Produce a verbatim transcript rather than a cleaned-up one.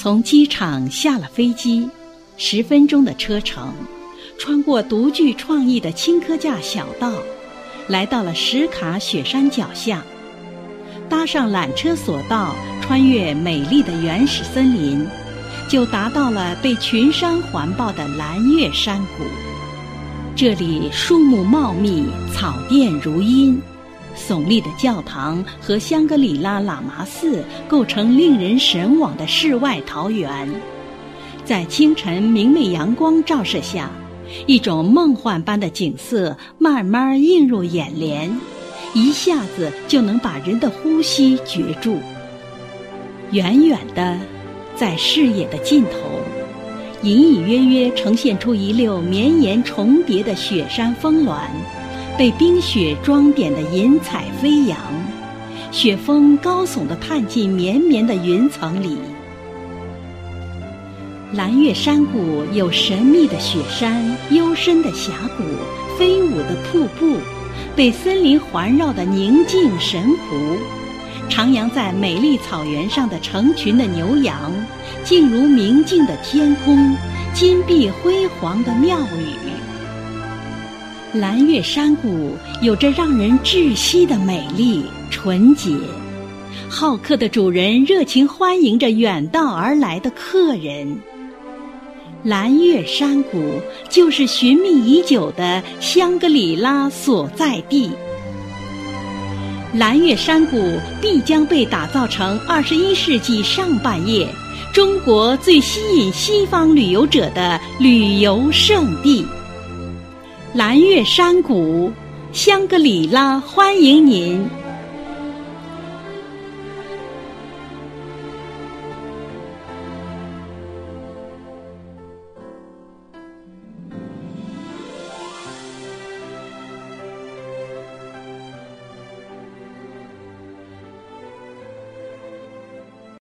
从机场下了飞机，十分钟的车程，穿过独具创意的青稞架小道，来到了什卡雪山脚下，搭上缆车索道，穿越美丽的原始森林，就达到了被群山环抱的蓝月山谷。这里树木茂密，草甸如茵，耸立的教堂和香格里拉喇嘛寺构成令人神往的世外桃源。在清晨明媚阳光照射下，一种梦幻般的景色慢慢映入眼帘，一下子就能把人的呼吸攫住。远远的，在视野的尽头，隐隐约约呈现出一溜绵延重叠的雪山峰峦，被冰雪装点的银彩飞扬，雪峰高耸地探进绵绵的云层里。蓝月山谷有神秘的雪山、幽深的峡谷、飞舞的瀑布，被森林环绕的宁静神湖，徜徉在美丽草原上的成群的牛羊，静如明净的天空，金碧辉煌的庙宇。蓝月山谷有着让人窒息的美丽纯洁，好客的主人热情欢迎着远道而来的客人。蓝月山谷就是寻觅已久的香格里拉所在地。蓝月山谷必将被打造成二十一世纪上半叶中国最吸引西方旅游者的旅游胜地。蓝月山谷，香格里拉欢迎您。